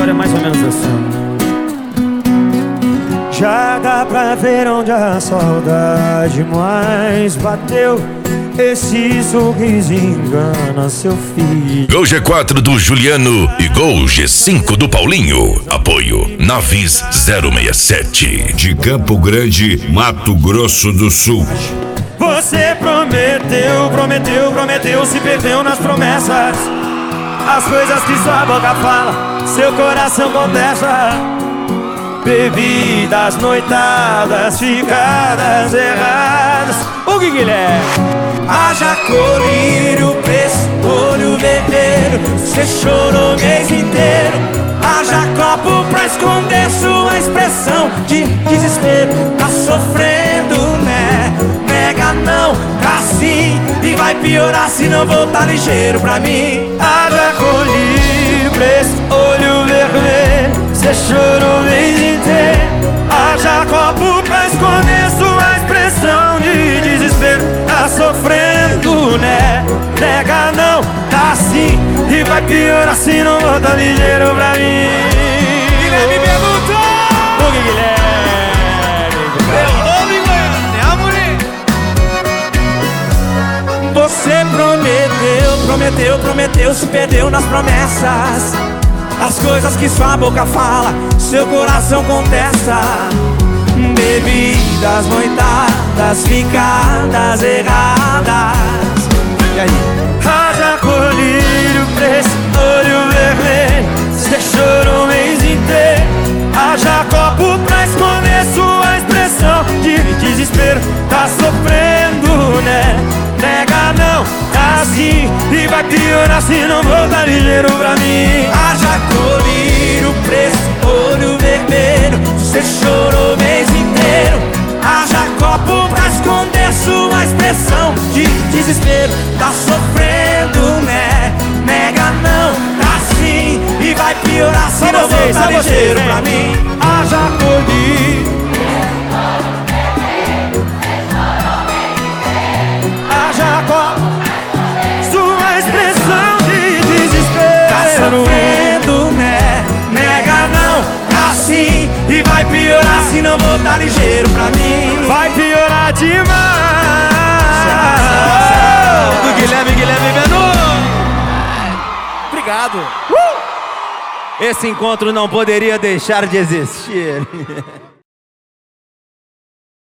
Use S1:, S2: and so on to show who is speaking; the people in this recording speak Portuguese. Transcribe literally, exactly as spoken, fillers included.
S1: história é mais ou menos assim. Já dá pra ver onde a saudade mais bateu. Esse sorriso engana seu filho.
S2: Gol G quatro do Juliano e Gol G cinco do Paulinho. Apoio Navis zero seis sete.
S3: De Campo Grande, Mato Grosso do Sul.
S1: Você prometeu, prometeu, prometeu, se perdeu nas promessas. As coisas que sua boca fala, seu coração contesta. Bebidas, noitadas, ficadas erradas. O que Guilherme?
S4: Haja colírio, preço, olho vermelho. Cê chorou o mês inteiro. Haja copo pra esconder sua expressão de desespero. Tá sofrendo, né? Nega não, tá sim. E vai piorar se não voltar ligeiro pra mim.
S1: Haja colírio, preço, olho vermelho. Cê chorou o mês inteiro. Haja copo pra esconder sua expressão de desespero. Tá sofrendo, né? Nega não, tá sim. E vai piorar se não volta ligeiro pra mim.
S4: Guilherme perguntou.
S1: O que Guilherme?
S4: Meu nome, Goiânia, amor. Você prometeu, prometeu, prometeu, se perdeu nas promessas. As coisas que sua boca fala, seu coração contesta. Bebidas, noitadas, ficadas erradas. E aí?
S1: Haja colírio, preço, olho vermelho. Cê chorou o mês inteiro. Haja copo pra esconder sua expressão de desespero. Tá sofrendo, né? Nega não, tá assim. E vai piorar se não voltar ligeiro pra mim.
S4: Haja colírio, preço, olho vermelho. Cê chorou o mês inteiro. Haja copo pra esconder sua expressão de desespero. Tá sofrendo, né? Nega não, tá sim. E vai piorar se não voltar ligeiro pra mim.
S1: Haja colírio, haja copo, sua expressão de desespero.
S4: Tá sofrendo, né? Nega não, tá sim. E vai piorar se não voltar ligeiro pra mim.
S1: Vai piorar demais.
S4: Do Guilherme, Guilherme Benu. Obrigado.
S1: Esse encontro não poderia deixar de existir.